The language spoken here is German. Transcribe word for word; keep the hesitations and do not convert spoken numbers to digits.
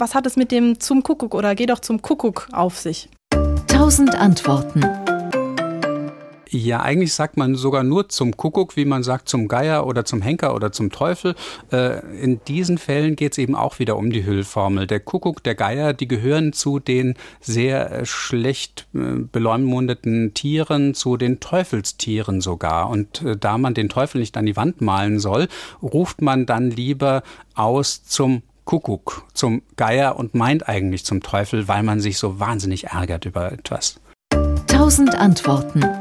was hat es mit dem zum Kuckuck oder geh doch zum Kuckuck auf sich? Tausend Antworten. Ja, eigentlich sagt man sogar nur zum Kuckuck, wie man sagt zum Geier oder zum Henker oder zum Teufel. Äh, in diesen Fällen geht es eben auch wieder um die Hüllformel. Der Kuckuck, der Geier, die gehören zu den sehr äh, schlecht äh, beleumundeten Tieren, zu den Teufelstieren sogar. Und äh, da man den Teufel nicht an die Wand malen soll, ruft man dann lieber aus zum Kuckuck, zum Geier und meint eigentlich zum Teufel, weil man sich so wahnsinnig ärgert über etwas. Tausend Antworten.